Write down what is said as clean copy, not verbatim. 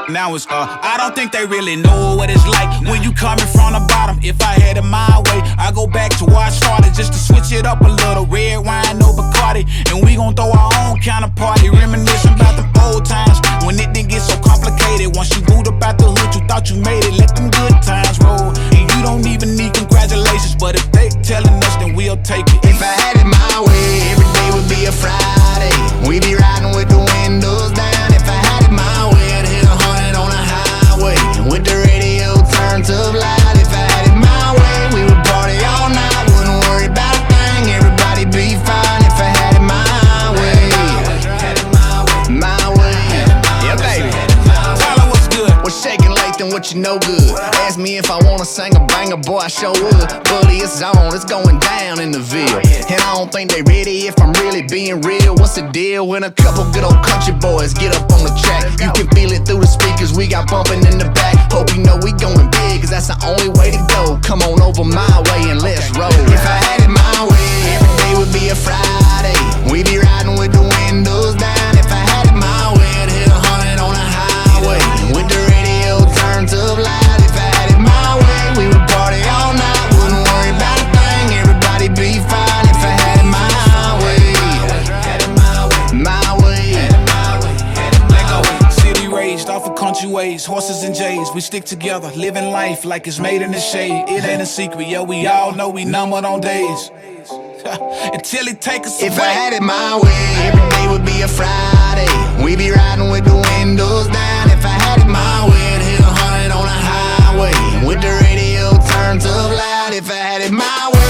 Now it's I don't think they really know what it's like when you coming from the bottom. If I had it my way, I go back to where I started just to switch it up a little. Red wine, no Bacardi, and we gon' throw our own kind of party, reminiscing about the old times when it didn't get so complicated. Once you moved up out the hood, you thought you made it. Let them good times roll, and you don't even need congratulations. But if they telling us, then we'll take it. If I had it my way, every day would be a Friday. We be riding with the windows down. If I had it my way, I'd hit 100 on the highway with the radio turned up loud. If I had it my way, we would party all night. Wouldn't worry about a thing, everybody be fine. If I had it my way, my way. Yeah, baby. Tyler, what's good? What's shaking Lathan, what you know good? Ask me if I wanna sing a banger, boy, I sure would. Buddy, it's on, it's going down in the Ville. And I don't think they ready if I'm really being real. What's the deal when a couple good old country boys get up on the track? You can feel it through the speakers, we got bumping in the back. Hope you know we going big, cause that's the only way to go. Come on over my way and let's roll. If I had it my way, every day would be a Friday. We be riding with the windows down. If I had it my way, I'd hit 100 on the highway with the radio turned up loud. If I had it my way, we would party all night. Wouldn't worry about a thing, everybody be fine. If I had it my way, my way. Let go. City raised off of country ways, horses and J's. We stick together, living life like it's made in the shade. It ain't a secret, yo, we all know we numbered on days. Until it take us away. If I had it my way, every day would be a Friday. We be riding with the windows down. If I had it my way, I'd hit 100 on the highway with the radio turned up loud. If I had it my way,